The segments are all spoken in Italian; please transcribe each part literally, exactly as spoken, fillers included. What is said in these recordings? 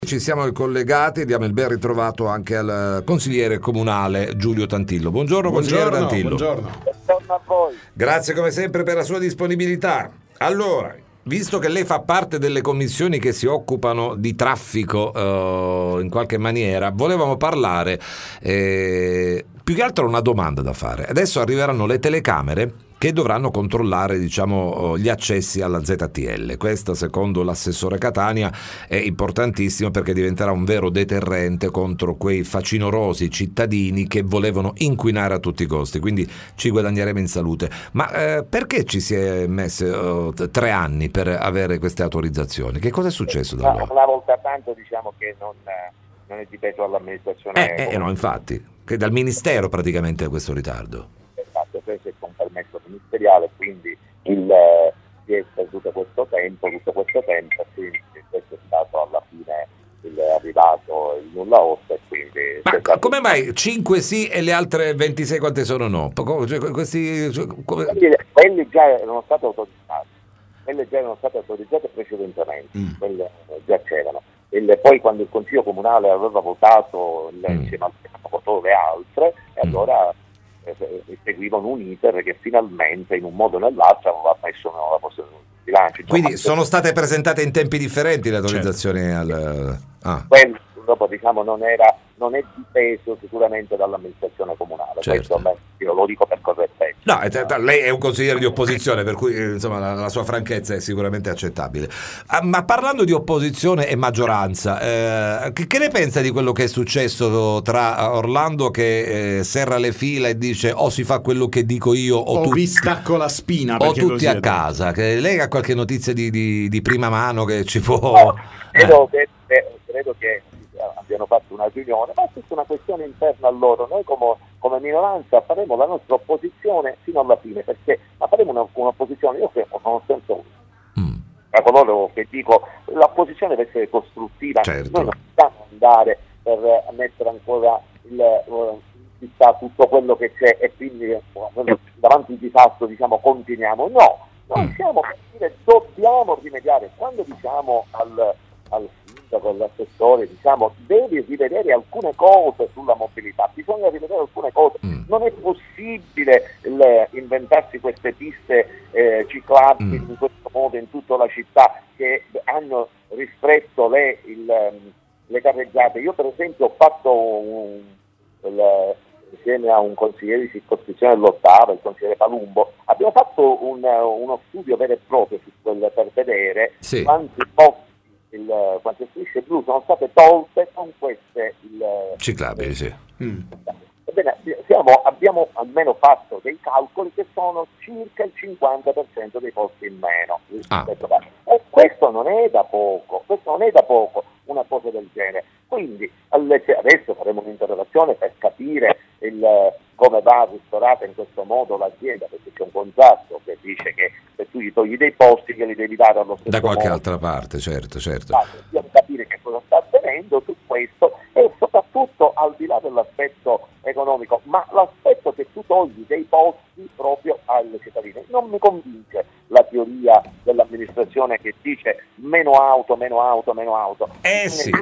Ci siamo collegati e diamo il ben ritrovato anche al consigliere comunale Giulio Tantillo. Buongiorno, Buongiorno, consigliere Tantillo. Buongiorno. Buongiorno a voi. Grazie come sempre per la sua disponibilità. Allora, visto che lei fa parte delle commissioni che si occupano di traffico eh, in qualche maniera, volevamo parlare eh, più che altro una domanda da fare. Adesso arriveranno le telecamere che dovranno controllare, diciamo, gli accessi alla Z T L. Questo, secondo l'assessore Catania, è importantissimo perché diventerà un vero deterrente contro quei facinorosi cittadini che volevano inquinare a tutti i costi, quindi ci guadagneremo in salute. Ma eh, perché ci si è messo uh, tre anni per avere queste autorizzazioni? Che cosa è successo da allora? Una volta tanto diciamo che non, non è dipeso dall'amministrazione. Eh, eh no, infatti, che dal Ministero praticamente è questo ritardo. Esatto, questo è un permesso ministeriale, quindi il, eh, si è perduto questo tempo, tutto questo tempo, quindi questo è stato alla fine il, è arrivato il nulla osta e quindi... Ma stato... come mai cinque sì e le altre ventisei quante sono no? Cioè, questi, cioè, come... quelli, quelli già erano stati autorizzati, quelli già erano state autorizzate precedentemente, mm. quelle già c'erano. Il, poi quando il Consiglio Comunale aveva votato mm. insieme al votato le altre, e mm. allora seguivano un iter che finalmente in un modo o nell'altro aveva messo nella posizione di bilancio. Quindi sono state presentate in tempi differenti le autorizzazioni? Certo. al... ah. Quello dopo diciamo non era non è dipeso sicuramente dall'amministrazione comunale, certo. Questo io lo dico per correttezza. No, lei è un consigliere di opposizione, per cui insomma la, la sua franchezza è sicuramente accettabile. Ah, ma parlando di opposizione e maggioranza, eh, che, che ne pensa di quello che è successo tra Orlando che eh, serra le fila e dice o si fa quello che dico io o, o tu, vi stacco la spina o tutti a casa? Che lei ha qualche notizia di, di, di prima mano che ci può... No, credo, eh. che, credo che abbiano fatto una riunione, ma è tutta una questione interna a loro. Noi come, come minoranza faremo la nostra opposizione fino alla fine, perché ma faremo una, un'opposizione, io credo, sono senza uno. Mm. A coloro che dico l'opposizione deve essere costruttiva, certo. Noi non possiamo andare per mettere ancora il, in città tutto quello che c'è e quindi davanti al disastro diciamo continuiamo. No, noi mm. siamo per dire dobbiamo rimediare. Quando diciamo al, al con l'assessore diciamo devi rivedere alcune cose sulla mobilità, bisogna rivedere alcune cose, mm. non è possibile il, inventarsi queste piste eh, ciclabili mm. in questo modo in tutta la città che hanno ristretto le, il, le carreggiate. Io per esempio ho fatto un, il, insieme a un consigliere di circoscrizione dell'Ottava, il consigliere Palumbo, abbiamo fatto un, uno studio vero e proprio su quel, per vedere sì. quanti posti Il, quante strisce blu sono state tolte con queste il, ciclabili, sì. Mm. Ebbene, siamo, abbiamo almeno fatto dei calcoli che sono circa il cinquanta per cento dei posti in meno. Ah. E questo non è da poco, questo non è da poco una cosa del genere. Quindi adesso faremo un'interrogazione per capire il, come va ristorata in questo modo l'azienda, perché c'è un contratto che dice che se tu gli togli dei posti che li devi dare allo stesso da qualche modo. altra parte, certo, certo. Ah, dobbiamo capire che cosa sta avvenendo su questo e soprattutto al di là dell'aspetto economico, ma l'aspetto che tu togli dei posti proprio alle cittadine. Non mi convince la teoria dell'amministrazione che dice meno auto, meno auto, meno auto. Eh sì.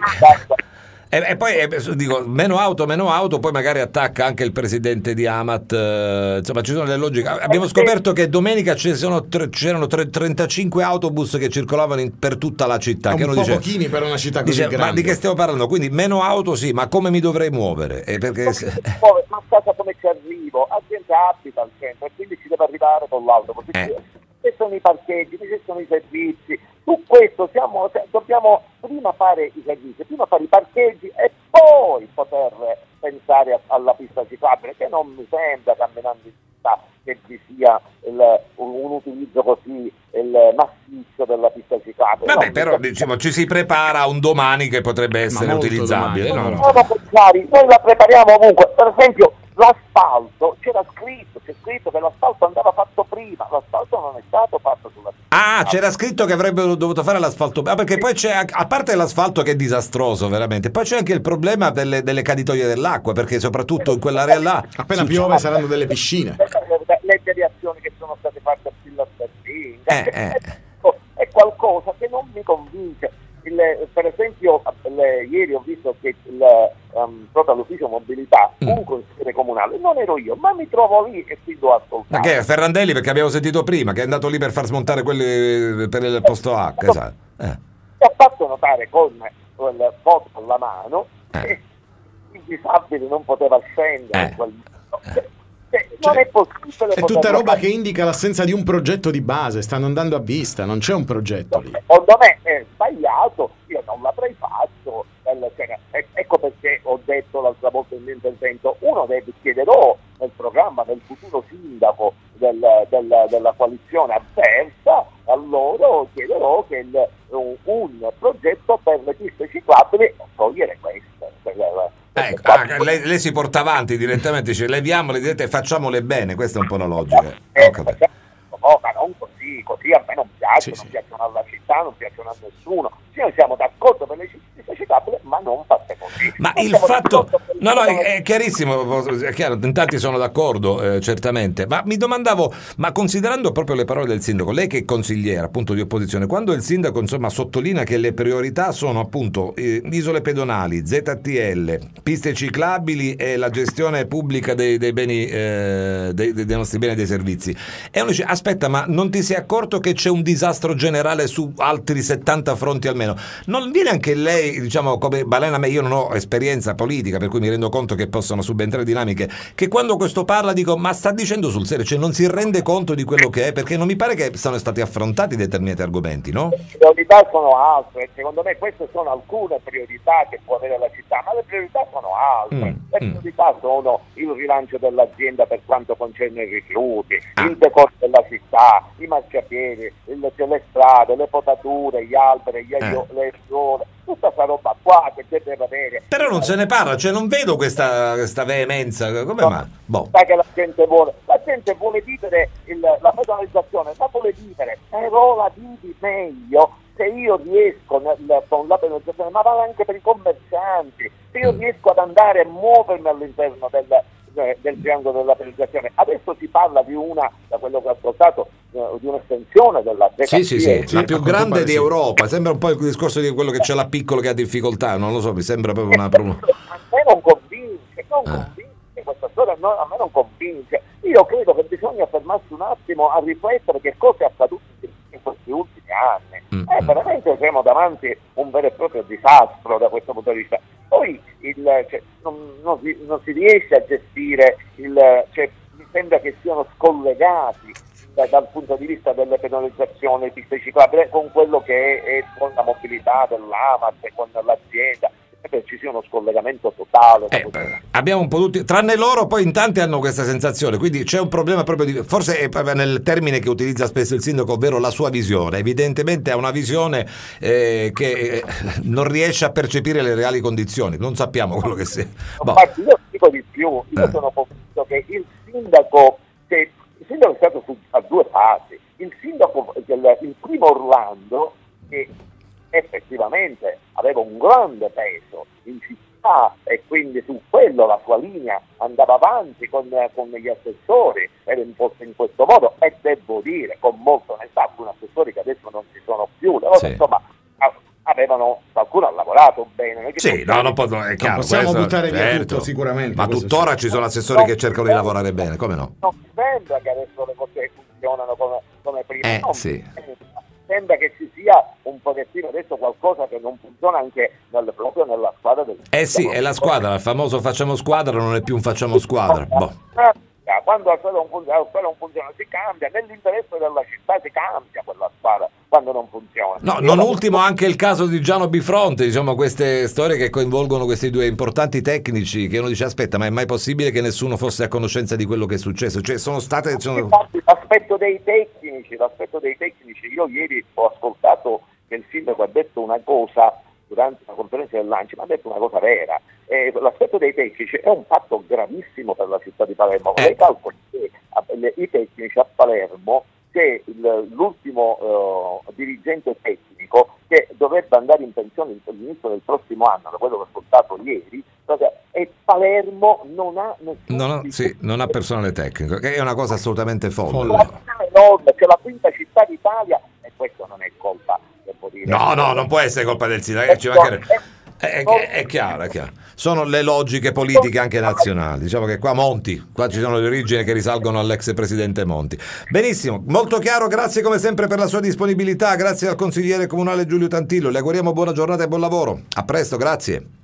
E, e poi eh, dico meno auto, meno auto, poi magari attacca anche il presidente di Amat, eh, insomma ci sono delle logiche. Abbiamo scoperto che domenica ci sono tre, c'erano tre, trentacinque autobus che circolavano in, per tutta la città. Un che uno po' dice, pochini per una città così dice, grande. ma di che stiamo parlando? Quindi meno auto sì, ma come mi dovrei muovere? Eh, perché... Ma casa come ci arrivo? La gente abita al centro e quindi ci deve arrivare con l'autobus. Eh. Ci sono i parcheggi, ci sono i servizi. Su questo siamo, cioè, dobbiamo prima fare i servizi, prima fare i parcheggi e poi poter pensare a, alla pista ciclabile, che non mi sembra, camminando in città, che ci sia il, un, un utilizzo così il massiccio della pista ciclabile. Vabbè, no, però diciamo, ci si prepara a un domani che potrebbe essere utilizzabile. Domani, no? no, no. Noi la prepariamo ovunque, per esempio l'asfalto, c'era scritto, c'è scritto che l'asfalto andava fatto prima, l'asfalto non è stato fatto sulla pista. Ah, c'era scritto che avrebbero dovuto fare l'asfalto, ah, perché poi c'è, a parte l'asfalto che è disastroso veramente, poi c'è anche il problema delle, delle caditoie dell'acqua, perché soprattutto in quell'area là appena piove saranno delle piscine. Le deviazioni che sono state fatte a Villa Sardegna, eh, eh. è qualcosa che non mi convince. Il, per esempio le, ieri ho visto che il, um, proprio all'ufficio mobilità Mm. un consigliere comunale, non ero io, ma mi trovo lì e ti do Ma ascoltare. che è Ferrandelli, perché abbiamo sentito prima che è andato lì per far smontare quelli per il posto H, esatto. Eh. Mi ha fatto notare con quel foto con la mano Eh. che il disabile non poteva scendere Eh. in quel momento. Cioè, non è possibile. È tutta poterlo roba fare. che indica l'assenza di un progetto di base, stanno andando a vista, non c'è un progetto lì. Secondo me è sbagliato, io non l'avrei fatto. Nel- cioè, e- ecco perché ho detto l'altra volta nel mio intervento, uno deve chiederò nel programma del futuro sindaco del, del, della coalizione avversa, a loro chiederò che il, un, un progetto per le piste ciclabili, togliere queste. Per, Ecco, ah, lei, lei si porta avanti direttamente, dice leviamole dirette e facciamole bene, questa è un po' la logica. Eh, Ho capito. no, ma non così, così a me non piace, Sì, non sì. piacciono alla città, non piacciono a nessuno. Sì, noi siamo d'accordo per le piste ciclabili, ma non fatte così. Ma Non il siamo fatto, d'accordo per no, no, le- è, è chiarissimo, è chiaro, in tanti sono d'accordo, eh, certamente, ma mi domandavo, ma considerando proprio le parole del sindaco, lei che è consigliera appunto di opposizione, quando il sindaco insomma sottolinea che le priorità sono appunto eh, isole pedonali, Z T L, piste ciclabili e la gestione pubblica dei, dei beni, eh, dei, dei nostri beni e dei servizi, e uno dice, aspetta, ma non ti sei accorto che c'è un disastro generale su altri settanta fronti almeno? Non viene anche lei, diciamo, come balena, me io non ho esperienza politica, per cui mi rendo conto che possono subentrare dinamiche, che quando questo parla dico, ma sta dicendo sul serio, cioè non si rende conto di quello che è, perché non mi pare che sono stati affrontati determinati argomenti, no? Le priorità sono altre, secondo me queste sono alcune priorità che può avere la città, ma le priorità sono altre. Mm, Le mm. priorità sono il rilancio dell'azienda per quanto concerne i rifiuti, Ah. il decoro della città, i marciapiedi, il- le strade, le potature, gli alberi, gli aio- Eh. le aiuole, tutta questa roba qua che deve avere. Però non se ne parla, cioè non vedo questa, questa veemenza, come No, mai? Boh. Sai che la gente vuole, la gente vuole vivere il- la pedonalizzazione, la vuole vivere, però la vivi meglio se io riesco nel- con la pedonalizzazione, ma vale anche per i commercianti, se io Mm. riesco ad andare e muovermi all'interno del, eh, del triangolo della pedonalizzazione. Adesso si parla di una, da quello che ho ascoltato, eh, di un'estensione della Sì, sì, sì, Sì, la a più quanto grande pare di sì. Europa. Sembra un po' il discorso di quello che c'è la piccolo che ha difficoltà, non lo so, mi sembra proprio una... proprio- A me non convince, non Ah. convince questa storia, no, a me non convince. Io credo che bisogna fermarsi un attimo a riflettere che cosa è accaduto in questi ultimi anni. Mm, Eh, mm. veramente siamo davanti a un vero e proprio disastro da questo punto di vista. Poi il, cioè, non, non si, non si riesce a gestire, il, cioè, mi sembra che siano scollegati da- dal punto di vista delle penalizzazioni di piste ciclabili con quello che è, è con la mobilità dell'Amat e con l'azienda. Che ci sia uno scollegamento totale. Eh, beh, abbiamo un po' tutti, tranne loro, poi in tanti hanno questa sensazione, quindi c'è un problema proprio di, forse è proprio nel termine che utilizza spesso il sindaco, ovvero la sua visione. Evidentemente ha una visione eh, che eh, non riesce a percepire le reali condizioni, non sappiamo quello che sia. Boh. Infatti io dico di più, io Eh. sono convinto che il sindaco, che il sindaco è stato su, a due fasi, il sindaco del il primo Orlando che effettivamente aveva un grande peso in città e quindi su quello la sua linea andava avanti con, con gli assessori, era imposto in questo modo e devo dire con molta onestà alcuni assessori che adesso non ci sono più, però, Sì. insomma a- avevano, qualcuno ha lavorato bene. non è che Sì, possiamo no, non, può- è chiaro, possiamo questo- buttare via certo. tutto, sicuramente, Ma questo tuttora sì. ci sono assessori che cercano di lavorare bene, come no? Non mi sembra che adesso le cose funzionano come, come prima, Eh, non sì. mi sembra. Sembra che ci sia un pochettino adesso qualcosa che non funziona anche nel, proprio nella squadra del Eh sì, è la squadra, il famoso facciamo squadra non è più un facciamo squadra. Boh. Quando la squadra non funziona, la squadra non funziona, si cambia, nell'interesse della città si cambia quella squadra quando non funziona. No, Io non la- ultimo anche il caso di Giano Bifronte, diciamo queste storie che coinvolgono questi due importanti tecnici che uno dice aspetta, ma è mai possibile che nessuno fosse a conoscenza di quello che è successo? Cioè sono state... Sono... Infatti, l'aspetto dei tecnici, l'aspetto dei tecnici, io ieri ho ascoltato che il sindaco ha detto una cosa durante la conferenza del lancio, ma ha detto una cosa vera. Eh, l'aspetto dei tecnici è un fatto gravissimo per la città di Palermo. Eh. Lei calcola che a- le- i tecnici a Palermo, che il- l'ultimo eh, dirigente tecnico che dovrebbe andare in pensione all'inizio del prossimo anno, da quello che ho ascoltato ieri, e Palermo non ha nessun Non ha, sì, non ha personale tecnico, che è una cosa assolutamente folle. Folle. una città enorme, c'è la quinta città d'Italia e questo non è colpa, devo dire. No, no, non può essere colpa del sindaco, ci mancherebbe. È, è, è chiaro, è chiaro. Sono le logiche politiche anche nazionali. Diciamo che qua Monti, qua ci sono le origini che risalgono all'ex presidente Monti. Benissimo, molto chiaro, grazie come sempre per la sua disponibilità, grazie al consigliere comunale Giulio Tantillo, le auguriamo buona giornata e buon lavoro. A presto, grazie.